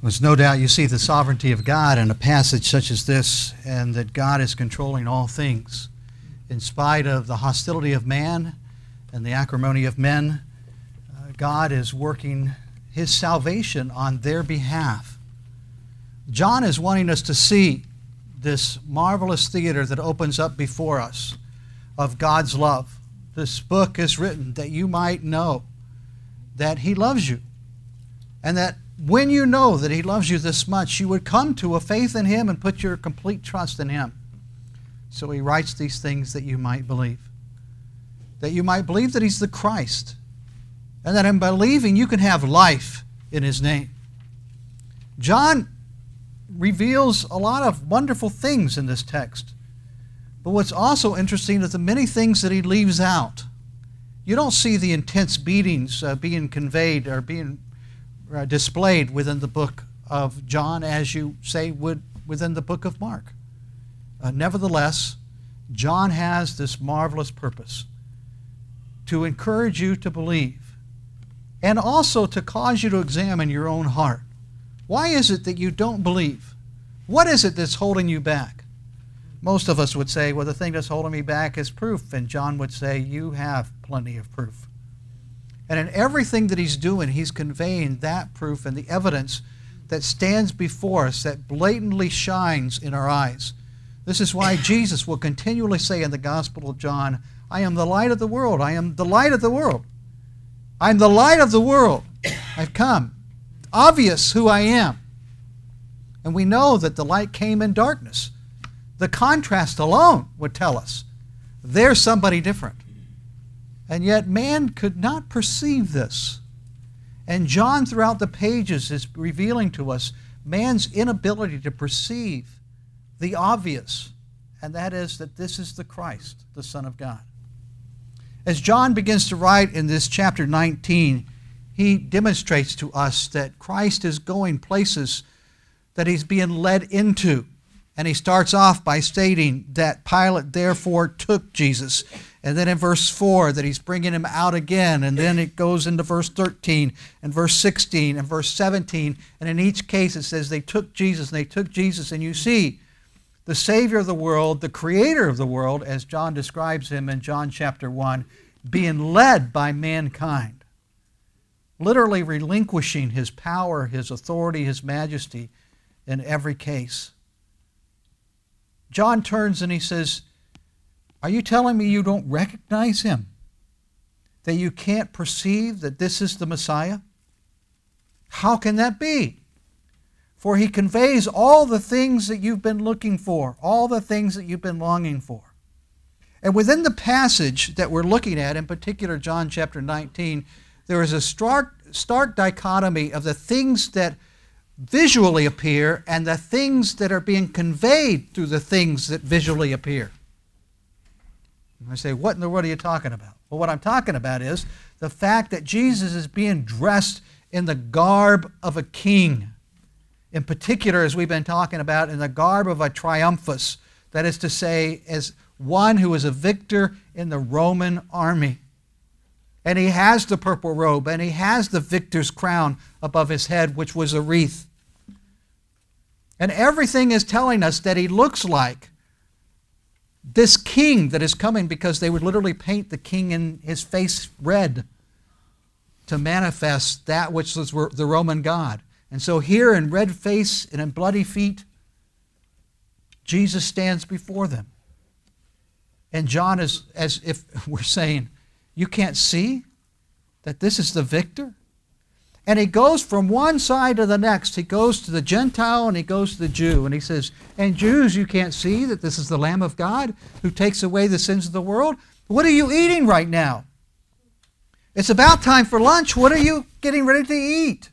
There's no doubt you see the sovereignty of God in a passage such as this, and that God is controlling all things. In spite of the hostility of man and the acrimony of men, God is working his salvation on their behalf. John is wanting us to see this marvelous theater that opens up before us of God's love. This book is written that you might know that he loves you, and that when you know that he loves you this much, you would come to a faith in him and put your complete trust in him. So he writes these things that you might believe. That you might believe that he's the Christ, and that in believing you can have life in his name. John reveals a lot of wonderful things in this text. But what's also interesting is the many things that he leaves out. You don't see the intense beatings being conveyed or being displayed within the book of John as you say would within the book of Mark. Nevertheless, John has this marvelous purpose to encourage you to believe and also to cause you to examine your own heart. Why is it that you don't believe? What is it that's holding you back? Most of us would say, well, the thing that's holding me back is proof. And John would say, you have plenty of proof. And in everything that he's doing, he's conveying that proof and the evidence that stands before us, that blatantly shines in our eyes. This is why Jesus will continually say in the Gospel of John, I am the light of the world. I am the light of the world. I'm the light of the world. I've come. Obvious who I am. And we know that the light came in darkness. The contrast alone would tell us there's somebody different. And yet man could not perceive this. And John throughout the pages is revealing to us man's inability to perceive the obvious, and that is that this is the Christ, the Son of God. As John begins to write in this chapter 19, he demonstrates to us that Christ is going places that he's being led into. And he starts off by stating that Pilate therefore took Jesus. And then in verse 4 that he's bringing him out again. And then it goes into verse 13 and verse 16 and verse 17. And in each case it says they took Jesus and they took Jesus. And you see the Savior of the world, the Creator of the world, as John describes him in John chapter 1, being led by mankind. Literally relinquishing his power, his authority, his majesty in every case. John turns and he says, are you telling me you don't recognize him? That you can't perceive that this is the Messiah? How can that be? For he conveys all the things that you've been looking for, all the things that you've been longing for. And within the passage that we're looking at, in particular John chapter 19, there is a stark dichotomy of the things that visually appear and the things that are being conveyed through the things that visually appear. I say, what in the world are you talking about? Well, what I'm talking about is the fact that Jesus is being dressed in the garb of a king. In particular, as we've been talking about, in the garb of a triumphus, that is to say, as one who is a victor in the Roman army. And he has the purple robe, and he has the victor's crown above his head, which was a wreath. And everything is telling us that he looks like this king that is coming, because they would literally paint the king in his face red to manifest that which was the Roman god. And so here in red face and in bloody feet, Jesus stands before them. And John is as if we're saying, you can't see that this is the victor? And he goes from one side to the next. He goes to the Gentile and he goes to the Jew. And he says, and Jews, you can't see that this is the Lamb of God who takes away the sins of the world? What are you eating right now? It's about time for lunch. What are you getting ready to eat?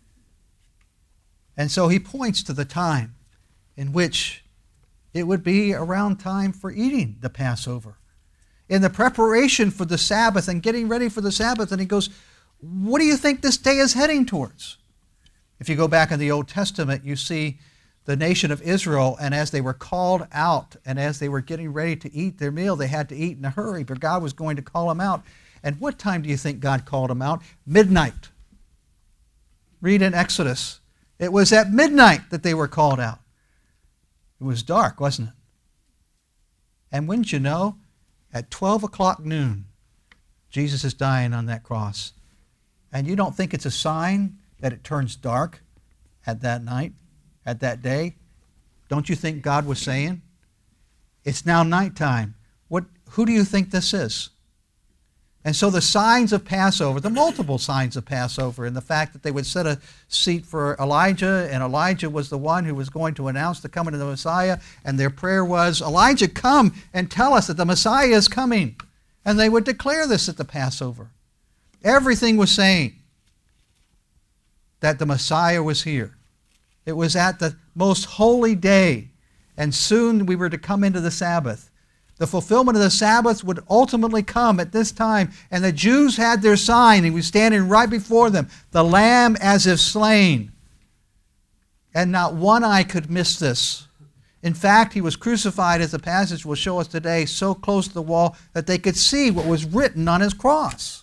And so he points to the time in which it would be around time for eating the Passover. In the preparation for the Sabbath and getting ready for the Sabbath, and he goes, what do you think this day is heading towards? If you go back in the Old Testament, you see the nation of Israel, and as they were called out and as they were getting ready to eat their meal, they had to eat in a hurry, but God was going to call them out. And what time do you think God called them out? Midnight. Read in Exodus. It was at midnight that they were called out. It was dark, wasn't it? And wouldn't you know, at 12 o'clock noon, Jesus is dying on that cross. And you don't think it's a sign that it turns dark at that night, at that day? Don't you think God was saying, it's now nighttime. Who do you think this is? And so the signs of Passover, the multiple signs of Passover, and the fact that they would set a seat for Elijah, and Elijah was the one who was going to announce the coming of the Messiah, and their prayer was, Elijah, come and tell us that the Messiah is coming. And they would declare this at the Passover. Everything was saying that the Messiah was here. It was at the most holy day, and soon we were to come into the Sabbath. The fulfillment of the Sabbath would ultimately come at this time, and the Jews had their sign. He was standing right before them, the Lamb as if slain. And not one eye could miss this. In fact, he was crucified, as the passage will show us today, so close to the wall that they could see what was written on his cross.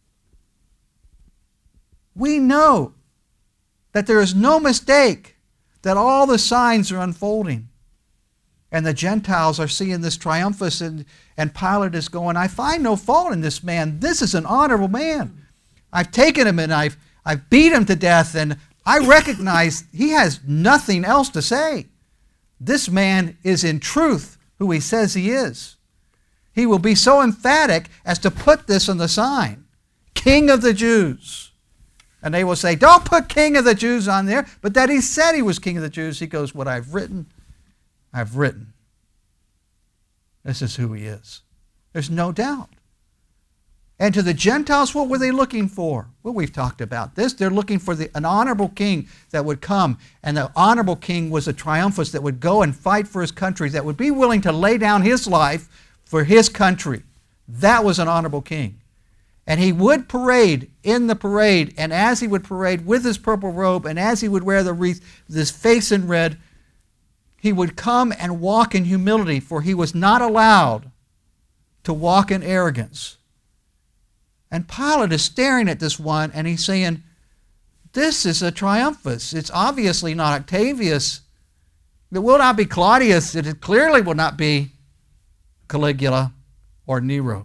We know that there is no mistake that all the signs are unfolding. And the Gentiles are seeing this triumphus, and Pilate is going, I find no fault in this man. This is an honorable man. I've taken him and I've beat him to death, and I recognize he has nothing else to say. This man is in truth who he says he is. He will be so emphatic as to put this on the sign, King of the Jews. And they will say, don't put King of the Jews on there, but that he said he was King of the Jews. He goes, what I've written, I've written. This is who he is. There's no doubt. And to the Gentiles, what were they looking for? Well, we've talked about this. They're looking for an honorable king that would come. And the honorable king was a triumphus that would go and fight for his country, that would be willing to lay down his life for his country. That was an honorable king. And he would parade in the parade, and as he would parade with his purple robe, and as he would wear the wreath, with his face in red, he would come and walk in humility, for he was not allowed to walk in arrogance. And Pilate is staring at this one, and he's saying, this is a triumphus. It's obviously not Octavius. It will not be Claudius. It clearly will not be Caligula or Nero.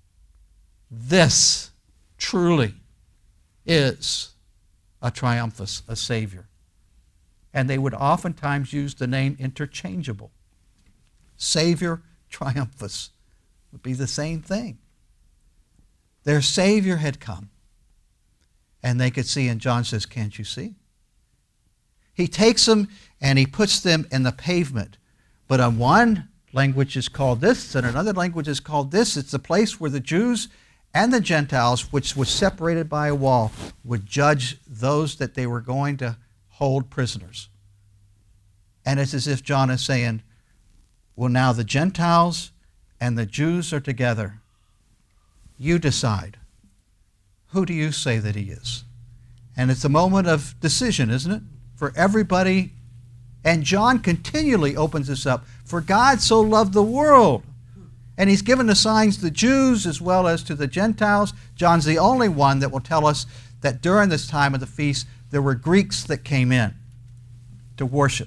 This truly is a triumphus, a Savior. And they would oftentimes use the name interchangeable. Savior, triumphus would be the same thing. Their Savior had come. And they could see, and John says, can't you see? He takes them and he puts them in the pavement. But on one language is called this, and another language is called this. It's the place where the Jews and the Gentiles, which was separated by a wall, would judge those that they were going to hold prisoners. And it's as if John is saying, well, now the Gentiles and the Jews are together. You decide. Who do you say that he is? And it's a moment of decision, isn't it? For everybody. And John continually opens this up. For God so loved the world. And he's given the signs to the Jews as well as to the Gentiles. John's the only one that will tell us that during this time of the feast, there were Greeks that came in to worship.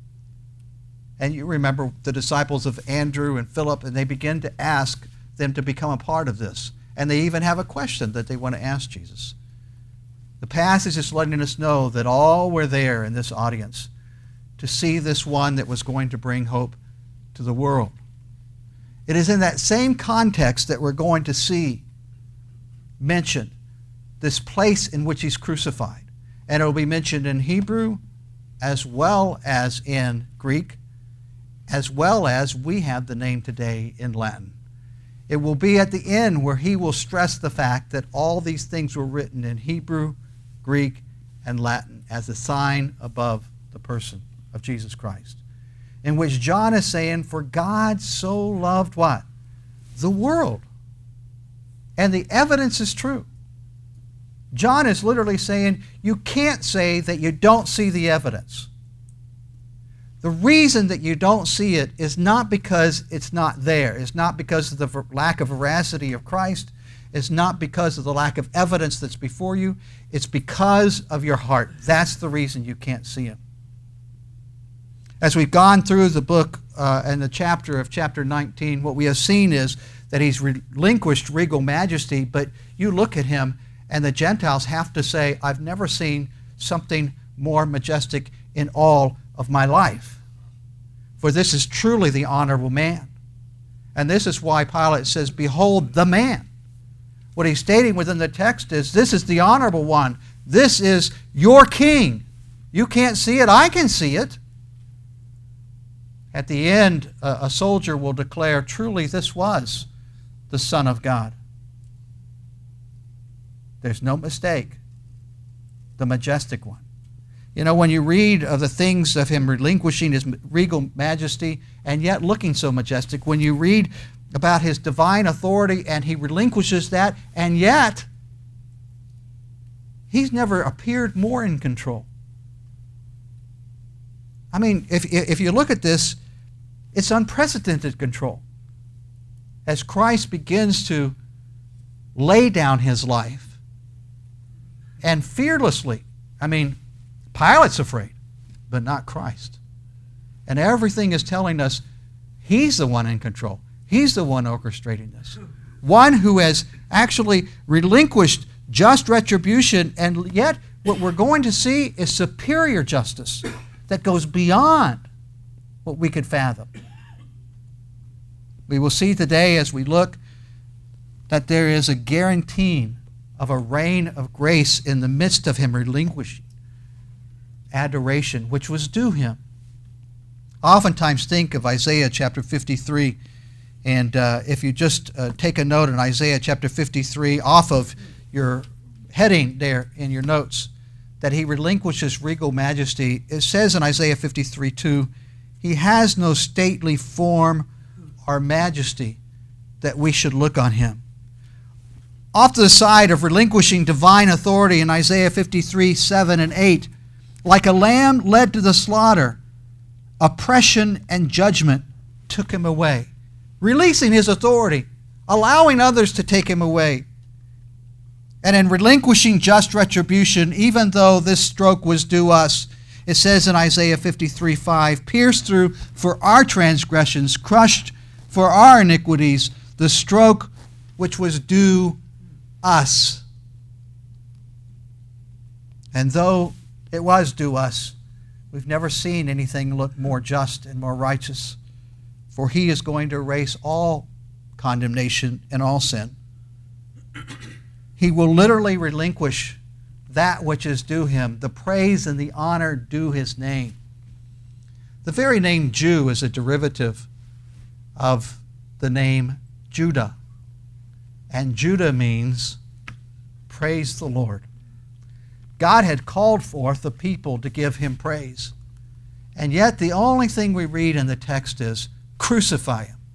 And you remember the disciples of Andrew and Philip, and they begin to ask them to become a part of this. And they even have a question that they want to ask Jesus. The passage is letting us know that all were there in this audience to see this one that was going to bring hope to the world. It is in that same context that we're going to see mentioned this place in which he's crucified. And it will be mentioned in Hebrew as well as in Greek, as well as we have the name today in Latin. It will be at the end where he will stress the fact that all these things were written in Hebrew, Greek, and Latin as a sign above the person of Jesus Christ. In which John is saying, for God so loved what? The world. And the evidence is true. John is literally saying, you can't say that you don't see the evidence. The reason that you don't see it is not because it's not there. It's not because of the lack of veracity of Christ. is not because of the lack of evidence that's before you. It's because of your heart. That's the reason you can't see him. As we've gone through the book and the chapter of chapter 19, what we have seen is that he's relinquished regal majesty, but you look at him and the Gentiles have to say, I've never seen something more majestic in all of my life. For this is truly the honorable man. And this is why Pilate says, behold the man. What he's stating within the text is, this is the honorable one. This is your king. You can't see it, I can see it. At the end, a soldier will declare, truly this was the Son of God. There's no mistake. The majestic one. You know, when you read of the things of him relinquishing his regal majesty and yet looking so majestic, when you read about his divine authority and he relinquishes that, and yet he's never appeared more in control. I mean, if you look at this, it's unprecedented control. As Christ begins to lay down his life and fearlessly, I mean, Pilate's afraid, but not Christ. And everything is telling us he's the one in control. He's the one orchestrating this. One who has actually relinquished just retribution, and yet what we're going to see is superior justice that goes beyond what we could fathom. We will see today as we look that there is a guaranteeing of a reign of grace in the midst of him relinquishing adoration, which was due him. I oftentimes think of Isaiah chapter 53, and if you just take a note in Isaiah chapter 53 off of your heading there in your notes, that he relinquishes regal majesty. It says in Isaiah 53:2, he has no stately form or majesty that we should look on him. Off to the side of relinquishing divine authority in Isaiah 53:7 and 8, like a lamb led to the slaughter, oppression and judgment took him away, releasing his authority, allowing others to take him away. And in relinquishing just retribution, even though this stroke was due us, it says in Isaiah 53:5, pierced through for our transgressions, crushed for our iniquities, the stroke which was due us. And though it was due us, we've never seen anything look more just and more righteous, for he is going to erase all condemnation and all sin. He will literally relinquish that which is due him, the praise and the honor due his name. The very name Jew is a derivative of the name Judah. And Judah means praise the Lord. God had called forth the people to give him praise. And yet the only thing we read in the text is crucify him.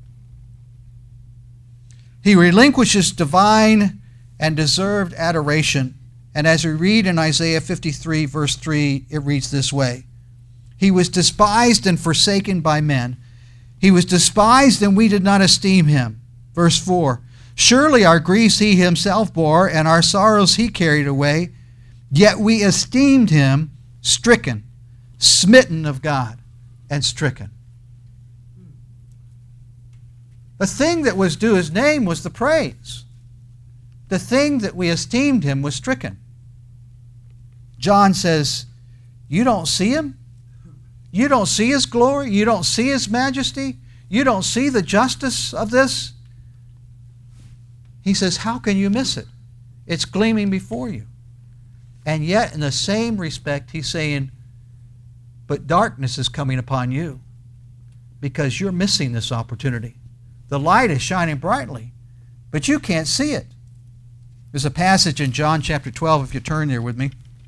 He relinquishes divine and deserved adoration. And as we read in Isaiah 53 verse 3, it reads this way. He was despised and forsaken by men. He was despised and we did not esteem him. Verse 4, surely our griefs he himself bore and our sorrows he carried away. Yet we esteemed him stricken, smitten of God, and stricken. The thing that was due his name was the praise. The thing that we esteemed him was stricken. John says, you don't see him? You don't see his glory? You don't see his majesty? You don't see the justice of this? He says, how can you miss it? It's gleaming before you. And yet, in the same respect, he's saying, but darkness is coming upon you because you're missing this opportunity. The light is shining brightly, but you can't see it. There's a passage in John chapter 12, if you turn there with me.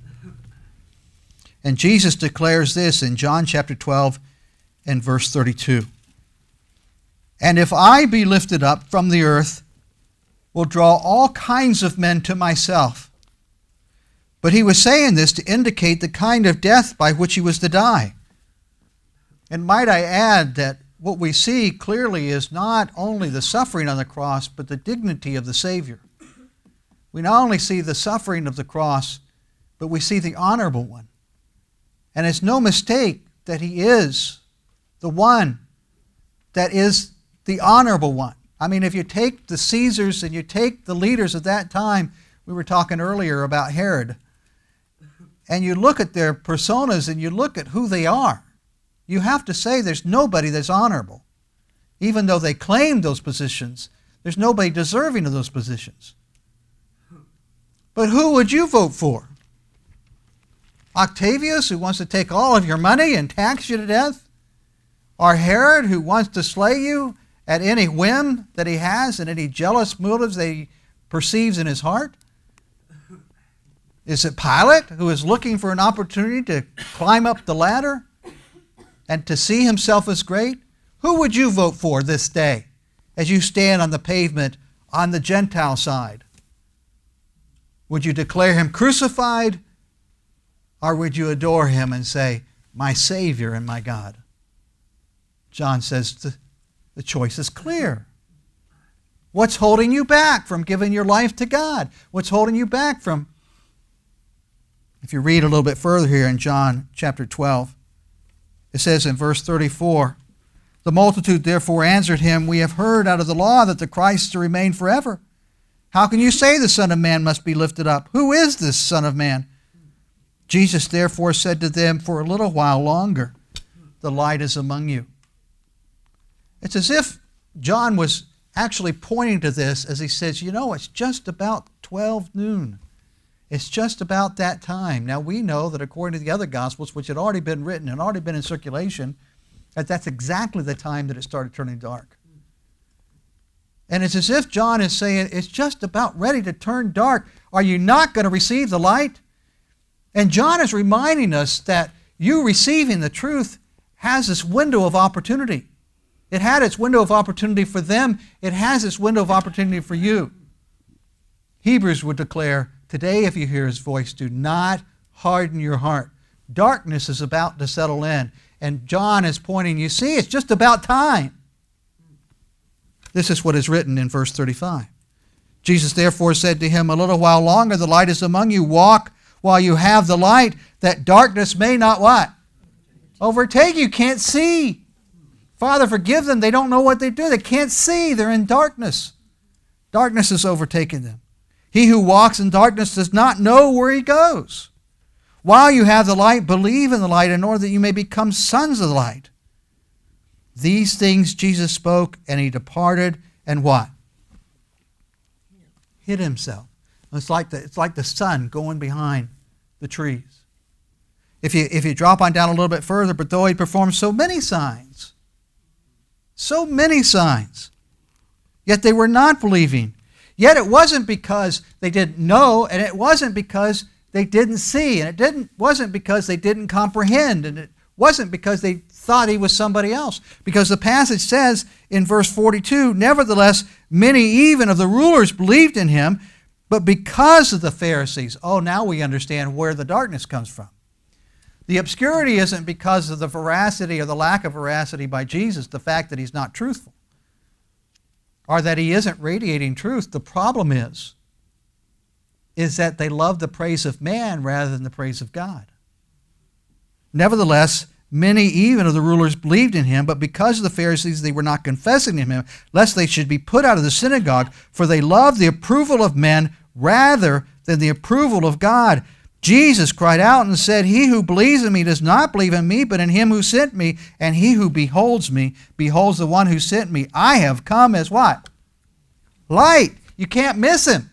And Jesus declares this in John chapter 12 and verse 32. And if I be lifted up from the earth, will draw all kinds of men to myself. But he was saying this to indicate the kind of death by which he was to die. And might I add that what we see clearly is not only the suffering on the cross, but the dignity of the Savior. we not only see the suffering of the cross, but we see the honorable one. And it's no mistake that he is the one that is the honorable one. I mean, if you take the Caesars and you take the leaders of that time, we were talking earlier about Herod, and you look at their personas and you look at who they are, you have to say there's nobody that's honorable. Even though they claim those positions, there's nobody deserving of those positions. But who would you vote for? Octavius, who wants to take all of your money and tax you to death? Or Herod, who wants to slay you at any whim that he has and any jealous motives that he perceives in his heart? Is it Pilate, who is looking for an opportunity to climb up the ladder and to see himself as great? Who would you vote for this day as you stand on the pavement on the Gentile side? Would you declare him crucified, or would you adore him and say, my Savior and my God? John says the choice is clear. What's holding you back from giving your life to God? What's holding you back from... If you read a little bit further here in John chapter 12, it says in verse 34, the multitude therefore answered him, we have heard out of the law that the Christ is to remain forever. How can you say the Son of Man must be lifted up? Who is this Son of Man? Jesus therefore said to them, for a little while longer, the light is among you. It's as if John was actually pointing to this as he says, it's just about 12 noon. It's just about that time. Now we know that according to the other Gospels, which had already been written and already been in circulation, that that's exactly the time that it started turning dark. And it's as if John is saying, it's just about ready to turn dark. Are you not going to receive the light? And John is reminding us that you receiving the truth has this window of opportunity. It had its window of opportunity for them. It has its window of opportunity for you. Hebrews would declare, today if you hear his voice, do not harden your heart. Darkness is about to settle in. And John is pointing, you see, it's just about time. This is what is written in verse 35. Jesus therefore said to him, a little while longer the light is among you. Walk while you have the light, that darkness may not what? Overtake you. Can't see. Father, forgive them. They don't know what they do. They can't see. They're in darkness. Darkness has overtaken them. He who walks in darkness does not know where he goes. While you have the light, believe in the light in order that you may become sons of the light. These things Jesus spoke, and he departed, and what? Hid himself. It's like the sun going behind the trees. If you drop on down a little bit further, but though he performed so many signs, yet they were not believing. Yet it wasn't because they didn't know, and it wasn't because they didn't see, and it wasn't because they didn't comprehend, and it wasn't because they thought he was somebody else. Because the passage says in verse 42, nevertheless, many even of the rulers believed in him, but because of the Pharisees. Oh, now we understand where the darkness comes from. The obscurity isn't because of the veracity or the lack of veracity by Jesus, the fact that he's not truthful, or that he isn't radiating truth. The problem is that they love the praise of man rather than the praise of God. Nevertheless, many even of the rulers believed in him, but because of the Pharisees they were not confessing in him, lest they should be put out of the synagogue, for they loved the approval of men rather than the approval of God. Jesus cried out and said, he who believes in me does not believe in me, but in him who sent me, and he who beholds me beholds the one who sent me. I have come as what? Light. You can't miss him.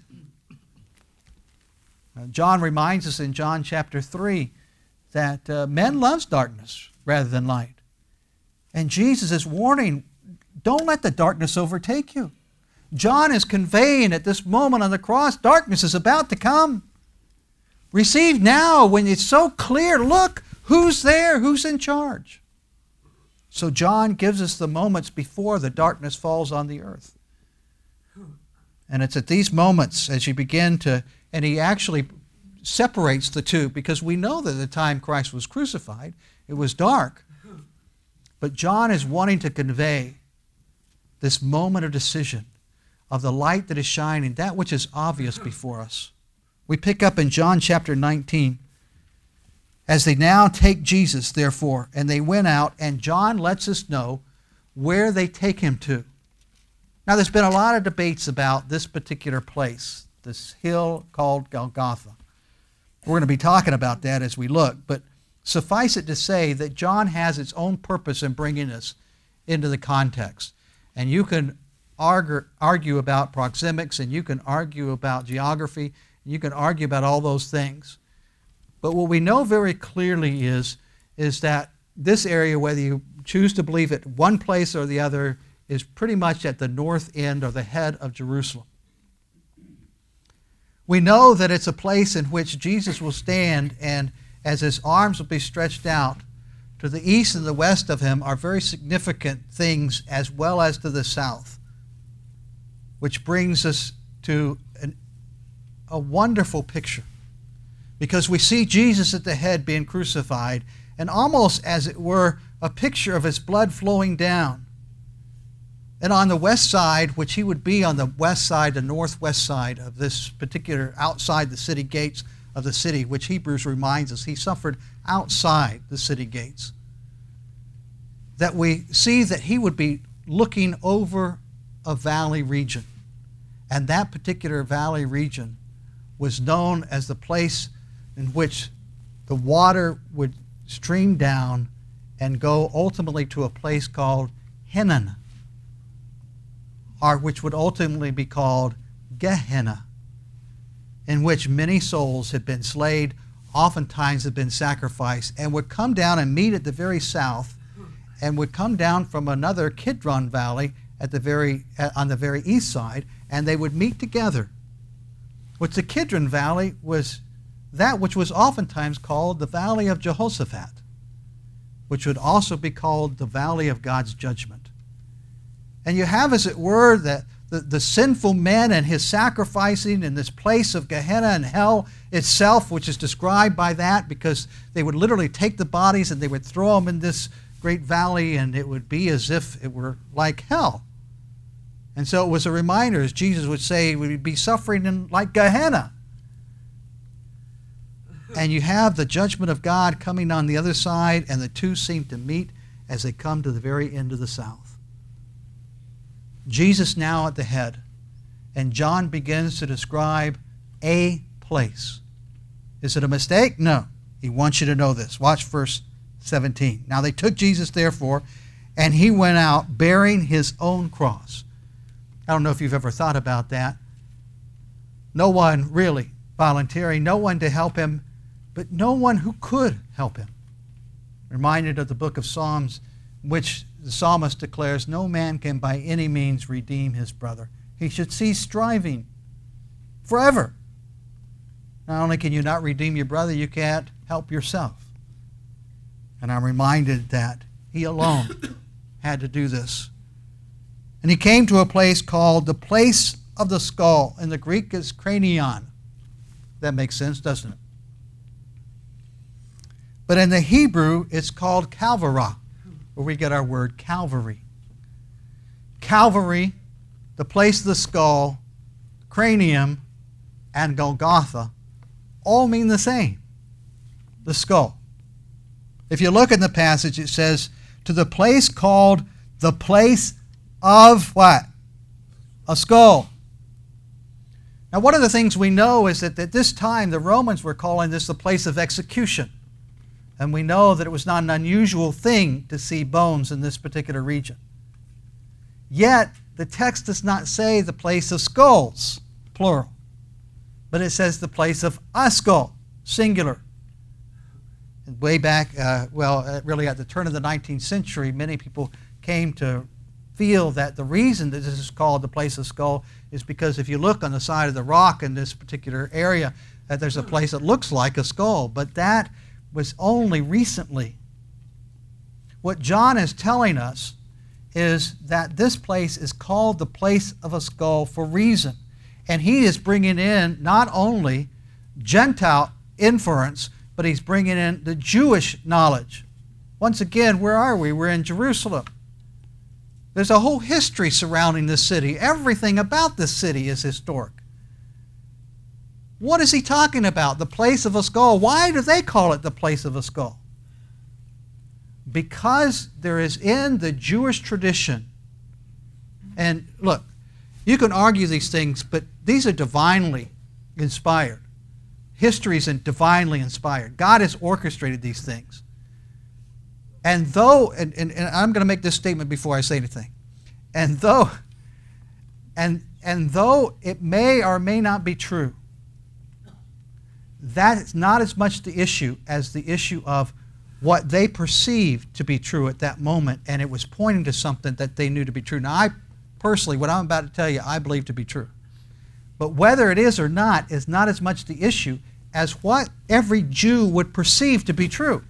John reminds us in John chapter 3 that men loves darkness rather than light. And Jesus is warning, don't let the darkness overtake you. John is conveying at this moment on the cross, darkness is about to come. Receive now when it's so clear. Look, who's there? Who's in charge? So John gives us the moments before the darkness falls on the earth. And it's at these moments as you begin to, and he actually separates the two, because we know that at the time Christ was crucified, it was dark. But John is wanting to convey this moment of decision, of the light that is shining, that which is obvious before us. We pick up in John chapter 19. As they now take Jesus, therefore, and they went out, and John lets us know where they take him to. Now, there's been a lot of debates about this particular place, this hill called Golgotha. We're going to be talking about that as we look, but suffice it to say that John has its own purpose in bringing us into the context. And you can argue about proxemics, and you can argue about geography, and you can argue about all those things. But what we know very clearly is that this area, whether you choose to believe it one place or the other, is pretty much at the north end or the head of Jerusalem. We know that it's a place in which Jesus will stand, and as his arms will be stretched out, to the east and the west of him are very significant things, as well as to the south, which brings us to a wonderful picture. Because we see Jesus at the head being crucified, and almost as it were a picture of his blood flowing down. And on the west side, which he would be on the west side, the northwest side of this particular, outside the city gates of the city, which Hebrews reminds us, he suffered outside the city gates. That we see that he would be looking over a valley region. And that particular valley region was known as the place in which the water would stream down and go ultimately to a place called Hinnom, or which would ultimately be called Gehenna, in which many souls had been slain, oftentimes had been sacrificed, and would come down and meet at the very south, and would come down from another Kidron Valley on the very east side, and they would meet together. Which the Kidron Valley was that which was oftentimes called the Valley of Jehoshaphat, which would also be called the Valley of God's Judgment. And you have, as it were, the sinful man and his sacrificing in this place of Gehenna and hell itself, which is described by that, because they would literally take the bodies and they would throw them in this great valley, and it would be as if it were like hell. And so it was a reminder, as Jesus would say, we would be suffering in like Gehenna. And you have the judgment of God coming on the other side, and the two seem to meet as they come to the very end of the south. Jesus now at the head, and John begins to describe a place. Is it a mistake? No. He wants you to know this. Watch verse 17. Now they took Jesus, therefore, and he went out bearing his own cross. I don't know if you've ever thought about that. No one really volunteering, no one to help him, but no one who could help him. Reminded of the book of Psalms, which the psalmist declares, no man can by any means redeem his brother. He should cease striving forever. Not only can you not redeem your brother, you can't help yourself. And I'm reminded that he alone had to do this. And he came to a place called the place of the skull. In the Greek, it's cranion. That makes sense, doesn't it? But in the Hebrew, it's called Calvary, where we get our word Calvary. Calvary, the place of the skull, cranium, and Golgotha all mean the same, the skull. If you look in the passage, it says, to the place called the place of what? A skull. Now, one of the things we know is that at this time, the Romans were calling this the place of execution. And we know that it was not an unusual thing to see bones in this particular region. Yet, the text does not say the place of skulls, plural. But it says the place of a skull, singular. And way back, really at the turn of the 19th century, many people came to feel that the reason that this is called the place of skull is because if you look on the side of the rock in this particular area, that there's a place that looks like a skull. But that was only recently. What John is telling us is that this place is called the place of a skull for reason. And he is bringing in not only Gentile inference, but he's bringing in the Jewish knowledge. Once again, where are we? We're in Jerusalem. There's a whole history surrounding this city. Everything about this city is historic. What is he talking about? The place of a skull. Why do they call it the place of a skull? Because there is in the Jewish tradition, and look, you can argue these things, but these are divinely inspired. History is divinely inspired. God has orchestrated these things. And though, and I'm going to make this statement before I say anything, and though it may or may not be true, that is not as much the issue as the issue of what they perceived to be true at that moment, and it was pointing to something that they knew to be true. Now, I personally, what I'm about to tell you, I believe to be true. But whether it is or not is not as much the issue as what every Jew would perceive to be true.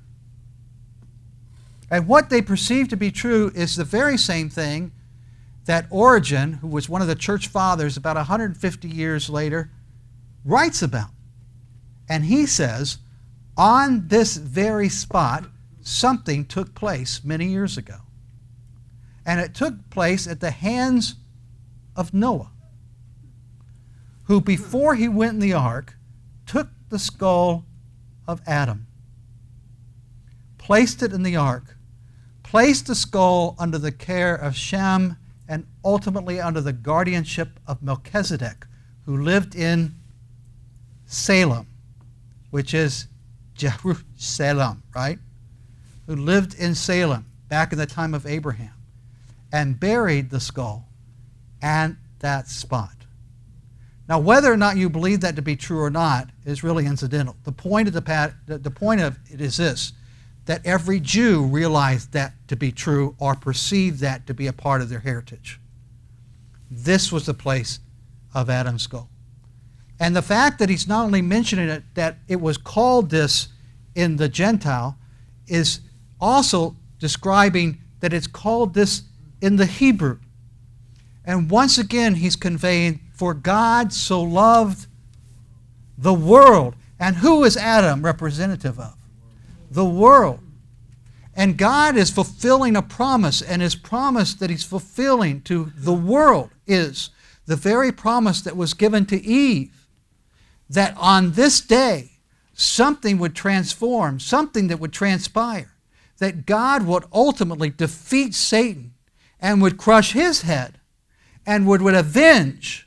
And what they perceive to be true is the very same thing that Origen, who was one of the church fathers about 150 years later, writes about. And he says, on this very spot, something took place many years ago. And it took place at the hands of Noah, who before he went in the ark, took the skull of Adam, placed it in the ark, placed the skull under the care of Shem, and ultimately under the guardianship of Melchizedek, who lived in Salem, which is Jerusalem, right? Who lived in Salem back in the time of Abraham, and buried the skull at that spot. Now, whether or not you believe that to be true or not is really incidental. The point of it is this, that every Jew realized that to be true or perceived that to be a part of their heritage. This was the place of Adam's skull. And the fact that he's not only mentioning it, that it was called this in the Gentile, is also describing that it's called this in the Hebrew. And once again, he's conveying, for God so loved the world. And who is Adam representative of? The world. And God is fulfilling a promise, and his promise that he's fulfilling to the world is the very promise that was given to Eve, that on this day, something would transform, something that would transpire, that God would ultimately defeat Satan and would crush his head and would avenge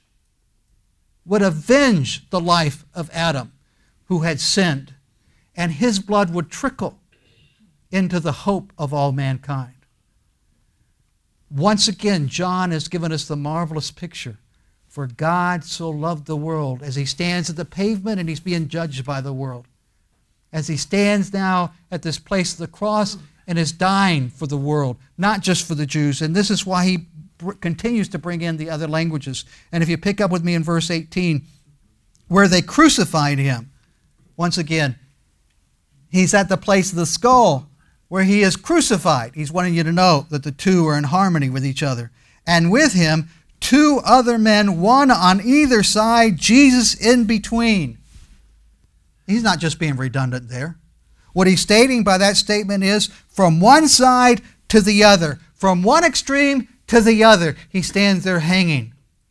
the life of Adam who had sinned, and his blood would trickle into the hope of all mankind. Once again, John has given us the marvelous picture. For God so loved the world, as he stands at the pavement and he's being judged by the world. As he stands now at this place of the cross and is dying for the world, not just for the Jews. And this is why he continues to bring in the other languages. And if you pick up with me in verse 18, where they crucified him, once again, he's at the place of the skull where he is crucified. He's wanting you to know that the two are in harmony with each other. And with him, two other men, one on either side, Jesus in between. He's not just being redundant there. What he's stating by that statement is from one side to the other, from one extreme to the other, he stands there hanging.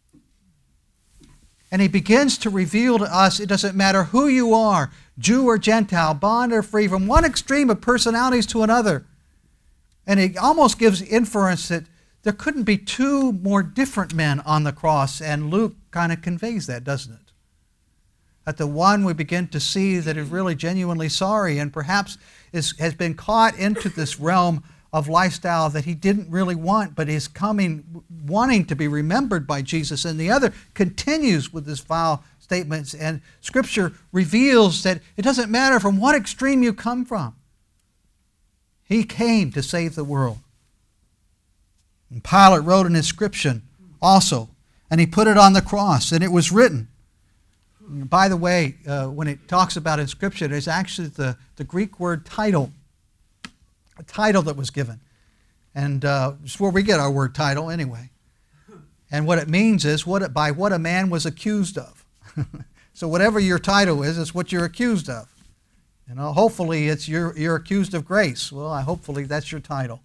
And he begins to reveal to us, it doesn't matter who you are, Jew or Gentile, bond or free, from one extreme of personalities to another. And it almost gives inference that there couldn't be two more different men on the cross, and Luke kind of conveys that, doesn't it? That the one we begin to see that is really genuinely sorry and perhaps has been caught into this realm of lifestyle that he didn't really want, but is wanting to be remembered by Jesus, and the other continues with his vile statements, and Scripture reveals that it doesn't matter from what extreme you come from. He came to save the world. And Pilate wrote an inscription also, and he put it on the cross, and it was written. By the way, when it talks about inscription, it's actually the Greek word title, a title that was given. And it's where we get our word title anyway. And what it means is by what a man was accused of. So whatever your title is, it's what you're accused of. You know, hopefully you're accused of grace. Well, hopefully that's your title.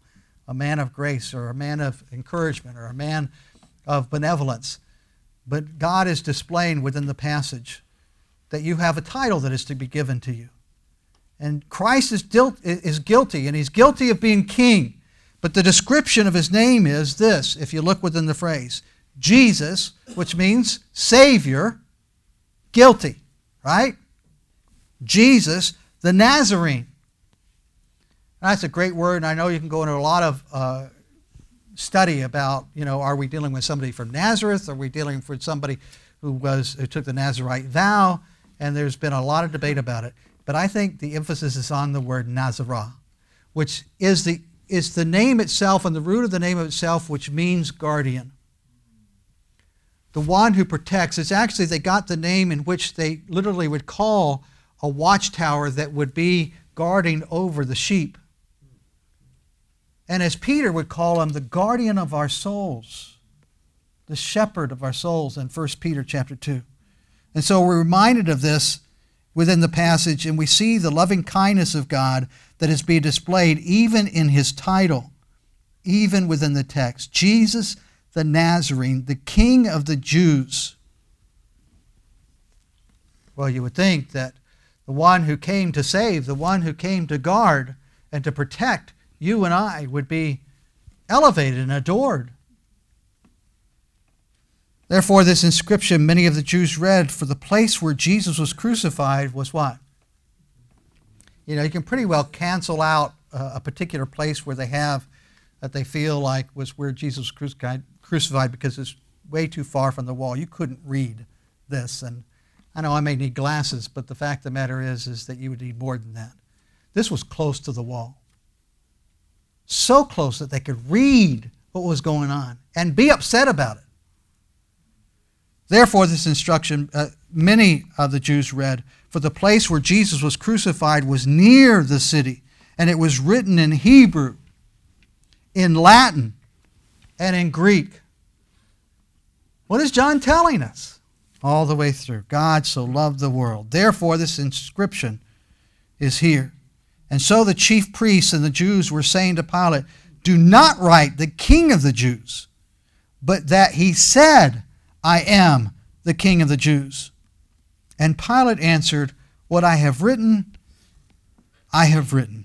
a man of grace or a man of encouragement or a man of benevolence. But God is displaying within the passage that you have a title that is to be given to you. And Christ is guilty, and he's guilty of being king. But the description of his name is this, if you look within the phrase, Jesus, which means Savior, guilty, right? Jesus, the Nazarene. That's a great word, and I know you can go into a lot of study about, are we dealing with somebody from Nazareth? Are we dealing with somebody who took the Nazarite vow? And there's been a lot of debate about it. But I think the emphasis is on the word Nazarah, which is the name itself and the root of the name of itself, which means guardian. The one who protects. It's actually, they got the name in which they literally would call a watchtower that would be guarding over the sheep. And as Peter would call him, the guardian of our souls, the shepherd of our souls in 1 Peter chapter 2. And so we're reminded of this within the passage, and we see the loving kindness of God that is being displayed even in his title, even within the text. Jesus the Nazarene, the King of the Jews. Well, you would think that the one who came to save, the one who came to guard and to protect you and I would be elevated and adored. Therefore, this inscription many of the Jews read, for the place where Jesus was crucified was what? You can pretty well cancel out a particular place where they have that they feel like was where Jesus was crucified because it's way too far from the wall. You couldn't read this. And I know I may need glasses, but the fact of the matter is that you would need more than that. This was close to the wall. So close that they could read what was going on and be upset about it. Therefore, this instruction, many of the Jews read, for the place where Jesus was crucified was near the city, and it was written in Hebrew, in Latin, and in Greek. What is John telling us? All the way through. God so loved the world. Therefore, this inscription is here. And so the chief priests and the Jews were saying to Pilate, do not write the King of the Jews, but that he said, I am the King of the Jews. And Pilate answered, what I have written, I have written.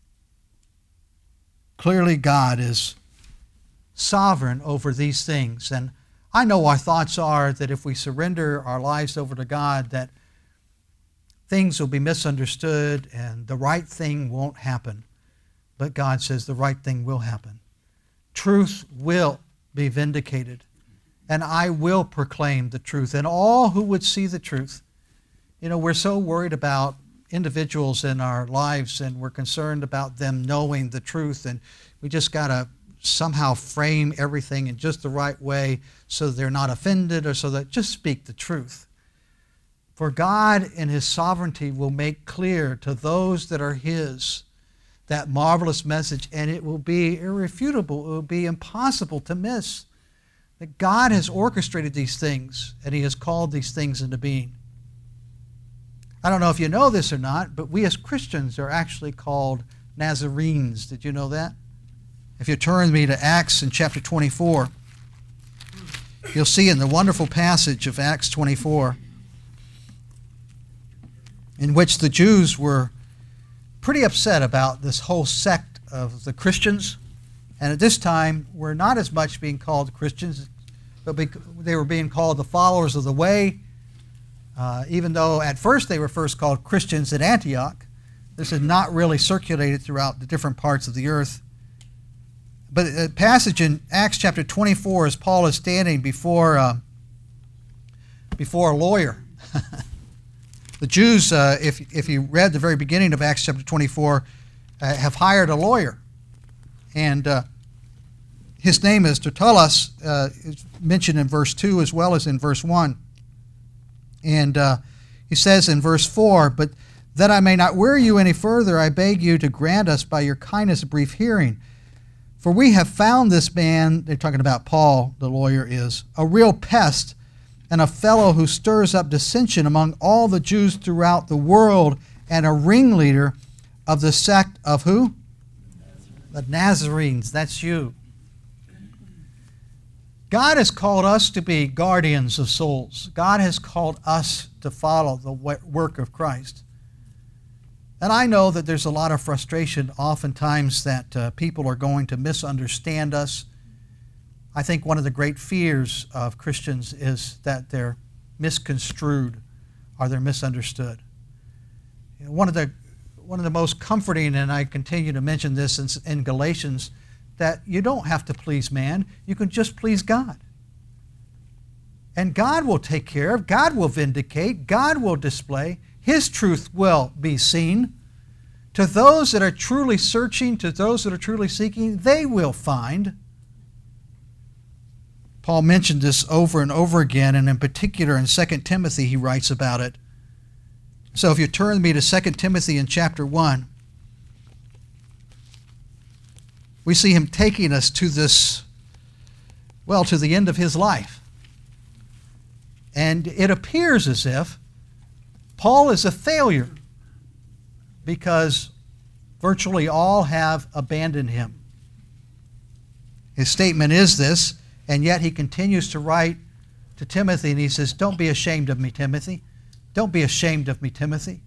Clearly, God is sovereign over these things. And I know our thoughts are that if we surrender our lives over to God, that things will be misunderstood and the right thing won't happen. But God says the right thing will happen. Truth will be vindicated. And I will proclaim the truth. And all who would see the truth. We're so worried about individuals in our lives, and we're concerned about them knowing the truth. And we just got to somehow frame everything in just the right way so they're not offended, or so that just speak the truth. For God in his sovereignty will make clear to those that are his that marvelous message, and it will be irrefutable. It will be impossible to miss. That God has orchestrated these things, and he has called these things into being. I don't know if you know this or not, but we as Christians are actually called Nazarenes. Did you know that? If you turn me to Acts in chapter 24, you'll see in the wonderful passage of Acts 24, in which the Jews were pretty upset about this whole sect of the Christians. And at this time, were not as much being called Christians, but they were being called the followers of the way, even though at first they were first called Christians at Antioch. This is not really circulated throughout the different parts of the earth. But a passage in Acts chapter 24, as Paul is standing before a lawyer. The Jews, if you read the very beginning of Acts chapter 24, have hired a lawyer. And his name is Tertullus, is mentioned in verse 2 as well as in verse 1. And he says in verse 4, but that I may not weary you any further, I beg you to grant us by your kindness a brief hearing. For we have found this man, they're talking about Paul, the lawyer is, a real pest and a fellow who stirs up dissension among all the Jews throughout the world, and a ringleader of the sect of who? The Nazarenes, that's you. God has called us to be guardians of souls. God has called us to follow the work of Christ. And I know that there's a lot of frustration oftentimes that people are going to misunderstand us. I think one of the great fears of Christians is that they're misconstrued or they're misunderstood. One of the most comforting, and I continue to mention this in Galatians, that you don't have to please man, you can just please God. And God will take care of, God will vindicate, God will display, His truth will be seen. To those that are truly searching, to those that are truly seeking, they will find. Paul mentioned this over and over again, and in particular in 2 Timothy he writes about it. So if you turn with me to 2 Timothy in chapter 1, we see him taking us to this, well, to the end of his life. And it appears as if Paul is a failure because virtually all have abandoned him. His statement is this, and yet he continues to write to Timothy, and he says, "Don't be ashamed of me, Timothy. Don't be ashamed of me, Timothy."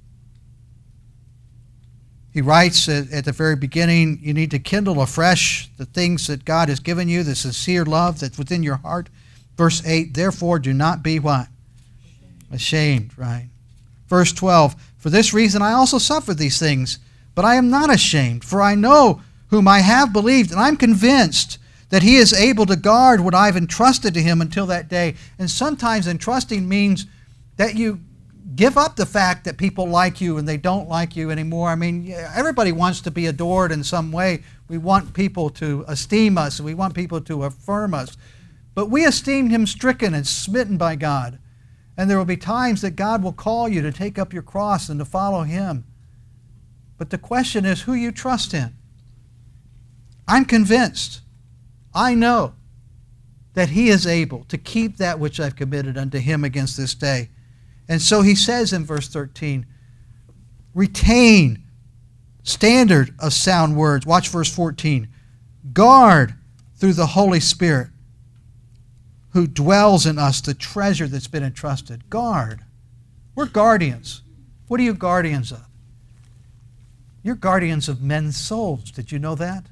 He writes at the very beginning, you need to kindle afresh the things that God has given you, the sincere love that's within your heart. Verse 8, therefore do not be what? Ashamed, right? Verse 12, for this reason I also suffer these things, but I am not ashamed, for I know whom I have believed, and I'm convinced that he is able to guard what I've entrusted to him until that day. And sometimes entrusting means that you give up the fact that people like you and they don't like you anymore. I mean, everybody wants to be adored in some way. We want people to esteem us, and we want people to affirm us. But we esteemed him stricken and smitten by God. And there will be times that God will call you to take up your cross and to follow him. But the question is who you trust in. I'm convinced, I know that he is able to keep that which I've committed unto him against this day. And so he says in verse 13, retain standard of sound words. Watch verse 14. Guard through the Holy Spirit who dwells in us the treasure that's been entrusted. Guard. We're guardians. What are you guardians of? You're guardians of men's souls. Did you know that?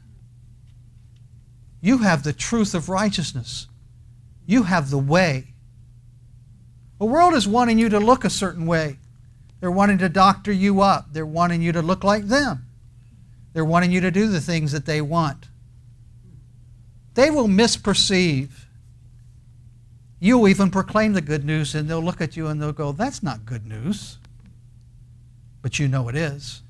You have the truth of righteousness. You have the way. The world is wanting you to look a certain way. They're wanting to doctor you up. They're wanting you to look like them. They're wanting you to do the things that they want. They will misperceive. You'll even proclaim the good news, and they'll look at you and they'll go, that's not good news. But you know it is.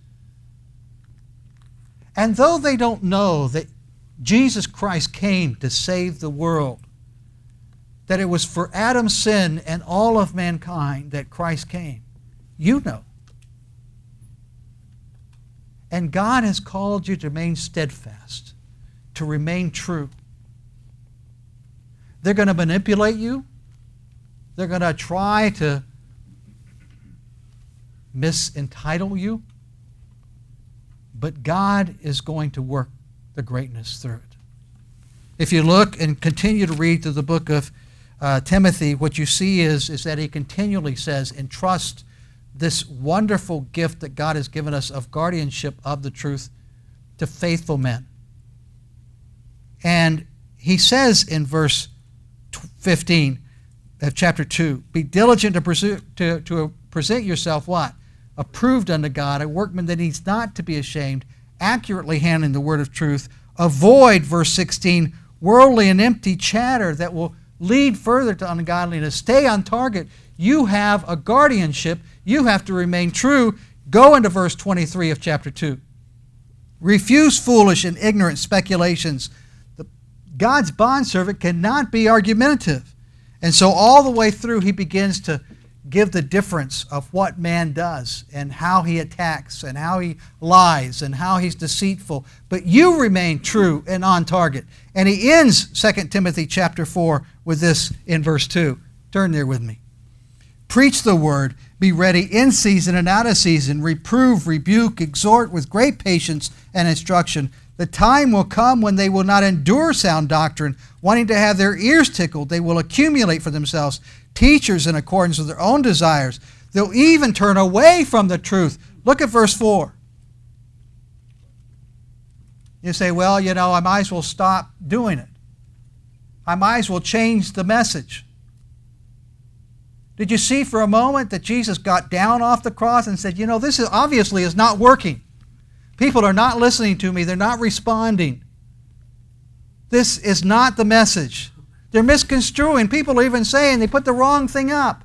And though they don't know that Jesus Christ came to save the world, that it was for Adam's sin and all of mankind that Christ came, you know. And God has called you to remain steadfast, to remain true. They're going to manipulate you. They're going to try to misentitle you. But God is going to work the greatness through it. If you look and continue to read through the book of Timothy, what you see is that he continually says, entrust this wonderful gift that God has given us of guardianship of the truth to faithful men. And he says in verse 15 of chapter 2, be diligent to present yourself what? Approved unto God, a workman that needs not to be ashamed, accurately handling the word of truth. Avoid, verse 16, worldly and empty chatter that will lead further to ungodliness. Stay on target. You have a guardianship. You have to remain true. Go into verse 23 of chapter 2. Refuse foolish and ignorant speculations. God's bondservant cannot be argumentative. And so all the way through he begins to give the difference of what man does and how he attacks and how he lies and how he's deceitful. But you remain true and on target. And he ends 2 Timothy chapter 4 with this in verse 2. Turn there with me. Preach the word. Be ready in season and out of season. Reprove, rebuke, exhort with great patience and instruction. The time will come when they will not endure sound doctrine, wanting to have their ears tickled. They will accumulate for themselves teachers in accordance with their own desires. They'll even turn away from the truth. Look at verse 4. You say, well, I might as well stop doing it. I might as well change the message. Did you see for a moment that Jesus got down off the cross and said, this obviously is not working. People are not listening to me. They're not responding. This is not the message. They're misconstruing. People are even saying they put the wrong thing up.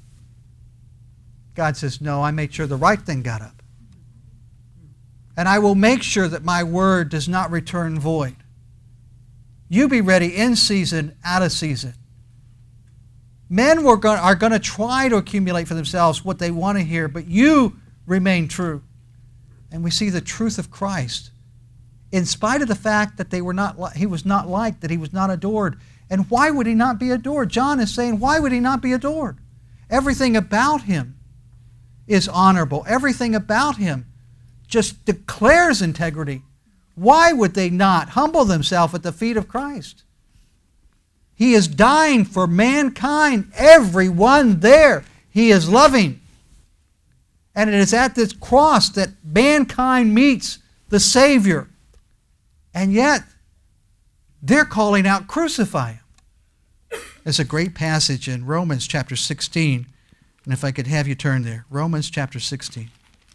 God says, no, I made sure the right thing got up. And I will make sure that my word does not return void. You be ready in season, out of season. Men are going to try to accumulate for themselves what they want to hear, but you remain true. And we see the truth of Christ. In spite of the fact that he was not liked, that he was not adored. And why would he not be adored? John is saying, why would he not be adored? Everything about him is honorable. Everything about him just declares integrity. Why would they not humble themselves at the feet of Christ? He is dying for mankind, everyone there. He is loving. And it is at this cross that mankind meets the Savior. And yet, they're calling out, crucify him. There's a great passage in Romans chapter 16. And if I could have you turn there. Romans chapter 16.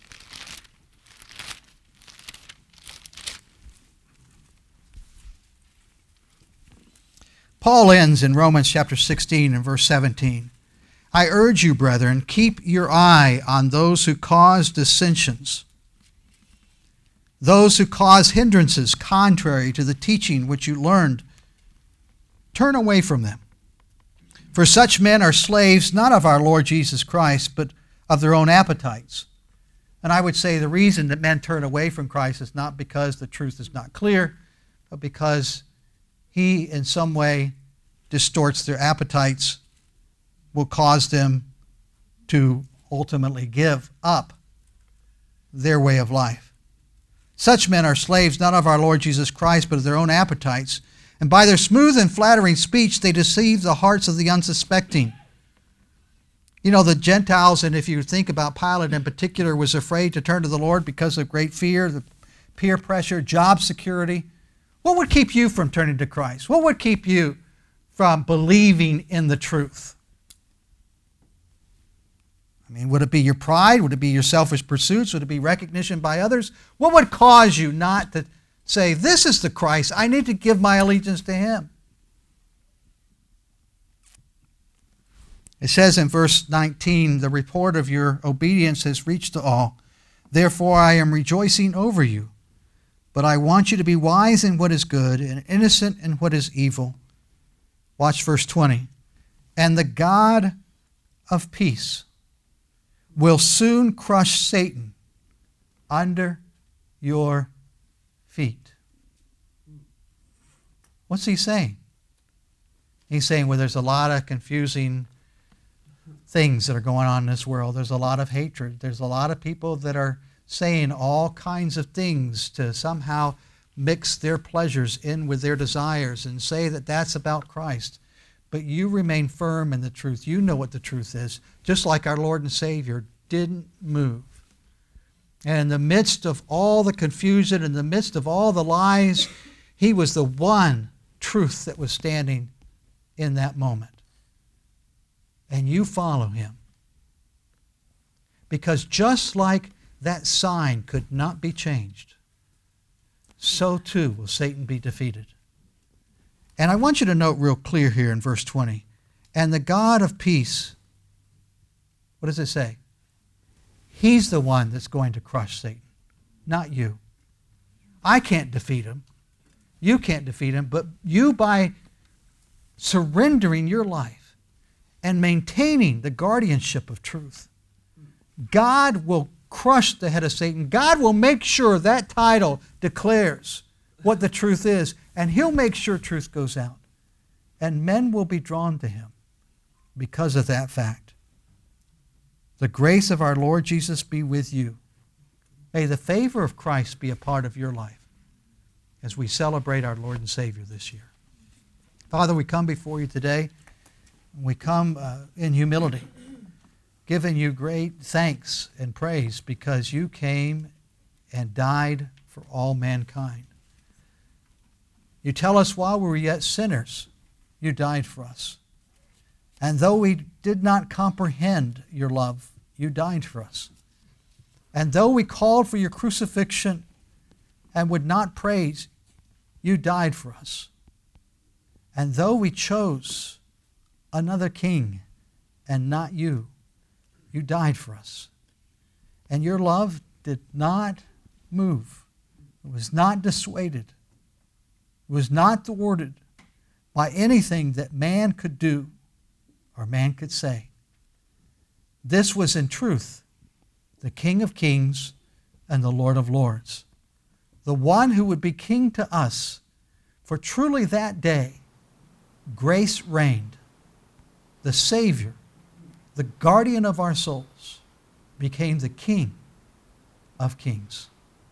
Paul ends in Romans chapter 16 and verse 17. I urge you, brethren, keep your eye on those who cause dissensions, those who cause hindrances contrary to the teaching which you learned. Turn away from them. For such men are slaves not of our Lord Jesus Christ, but of their own appetites. And I would say the reason that men turn away from Christ is not because the truth is not clear, but because he in some way distorts their appetites, will cause them to ultimately give up their way of life. Such men are slaves not of our Lord Jesus Christ, but of their own appetites. And by their smooth and flattering speech, they deceive the hearts of the unsuspecting. The Gentiles, and if you think about Pilate in particular, was afraid to turn to the Lord because of great fear, the peer pressure, job security. What would keep you from turning to Christ? What would keep you from believing in the truth? Would it be your pride? Would it be your selfish pursuits? Would it be recognition by others? What would cause you not to say, this is the Christ, I need to give my allegiance to him? It says in verse 19, the report of your obedience has reached to all. Therefore I am rejoicing over you. But I want you to be wise in what is good and innocent in what is evil. Watch verse 20. And the God of peace will soon crush Satan under your feet. What's he saying? He's saying, well, there's a lot of confusing things that are going on in this world. There's a lot of hatred. There's a lot of people that are saying all kinds of things to somehow mix their pleasures in with their desires and say that that's about Christ. But you remain firm in the truth. You know what the truth is, just like our Lord and Savior didn't move. And in the midst of all the confusion, in the midst of all the lies, he was the one truth that was standing in that moment. And you follow him. Because just like that sign could not be changed, so too will Satan be defeated. And I want you to note real clear here in verse 20. And the God of peace, what does it say? He's the one that's going to crush Satan, not you. I can't defeat him. You can't defeat him, but you, by surrendering your life and maintaining the guardianship of truth, God will crush the head of Satan. God will make sure that title declares what the truth is, and he'll make sure truth goes out. And men will be drawn to him because of that fact. The grace of our Lord Jesus be with you. May the favor of Christ be a part of your life as we celebrate our Lord and Savior this year. Father, we come before you today. We come in humility, giving you great thanks and praise because you came and died for all mankind. You tell us while we were yet sinners, you died for us. And though we did not comprehend your love, you died for us. And though we called for your crucifixion and would not praise, you died for us. And though we chose another king and not you, you died for us. And your love did not move. It was not dissuaded. It was not thwarted by anything that man could do or man could say. This was in truth the King of Kings and the Lord of Lords, the one who would be king to us. For truly that day, grace reigned. The Savior, the guardian of our souls, became the King of Kings.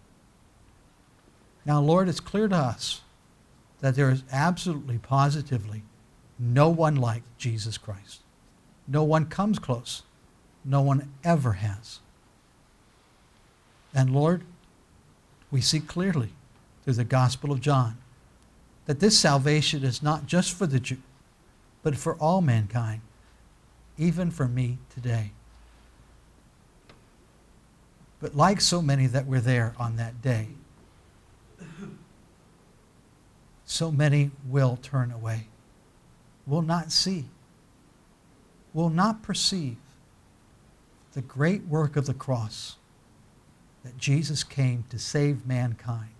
Now, Lord, it's clear to us that there is absolutely, positively no one like Jesus Christ. No one comes close. No one ever has. And Lord, we see clearly through the Gospel of John that this salvation is not just for the Jew, but for all mankind, even for me today. But like so many that were there on that day, so many will turn away, will not see, will not perceive the great work of the cross, that Jesus came to save mankind.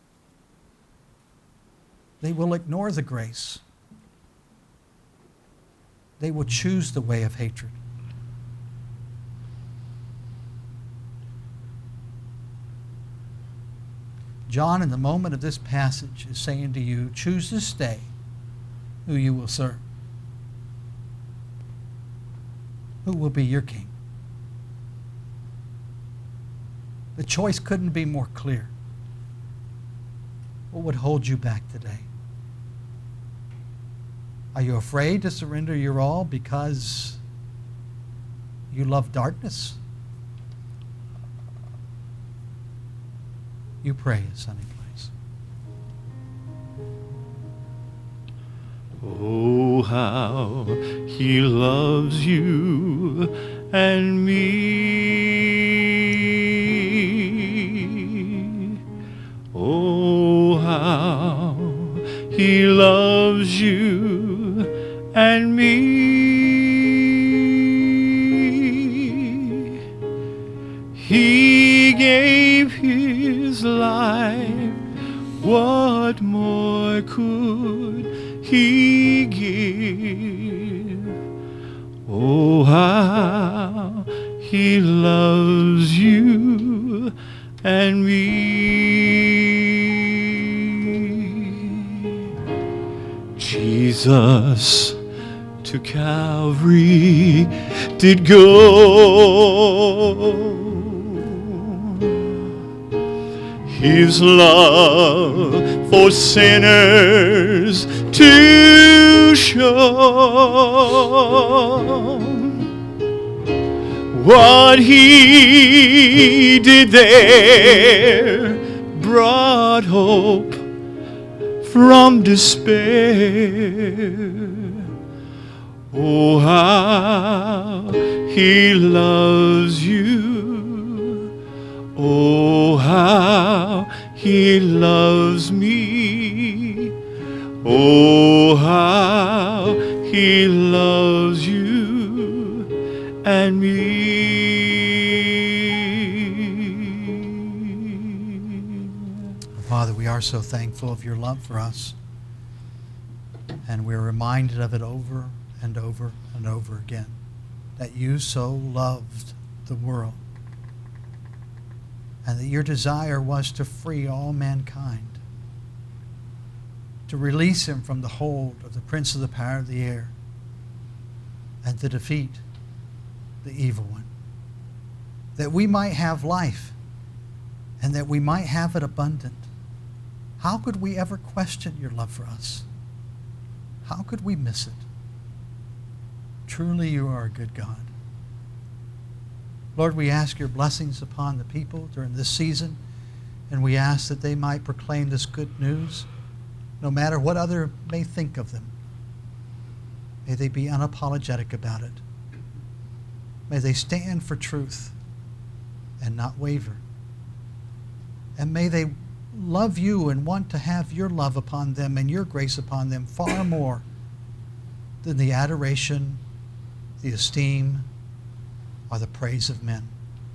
They will ignore the grace. They will choose the way of hatred. John, in the moment of this passage, is saying to you, choose this day who you will serve. Who will be your king? The choice couldn't be more clear. What would hold you back today? Are you afraid to surrender your all because you love darkness? You pray, Sunny Place. Oh, how he loves you and me. Oh, how he loves you and me. He gave his life. What more could he give? Oh, how he loves you and me. Jesus to Calvary did go. His love for sinners to show. What he did there brought hope from despair. Oh, how he loves you. Oh, how he loves me. Oh, how he loves you and me. Father, we are so thankful of your love for us, and we're reminded of it over and over and over again, that you so loved the world, and that your desire was to free all mankind, to release him from the hold of the prince of the power of the air, and to defeat the evil one. that we might have life and that we might have it abundant. How could we ever question your love for us? How could we miss it? Truly, you are a good God. Lord, we ask your blessings upon the people during this season, and we ask that they might proclaim this good news, no matter what other may think of them. May they be unapologetic about it. May they stand for truth and not waver. And may they love you and want to have your love upon them and your grace upon them far more than the adoration, the esteem, or the praise of men.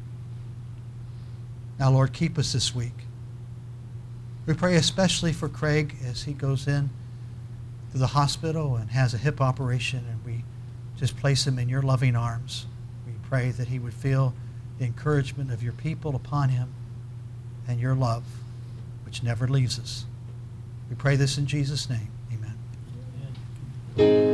Now, Lord, keep us this week. We pray especially for Craig as he goes in to the hospital and has a hip operation, and we just place him in your loving arms. We pray that he would feel the encouragement of your people upon him and your love, which never leaves us. We pray this in Jesus' name. Amen.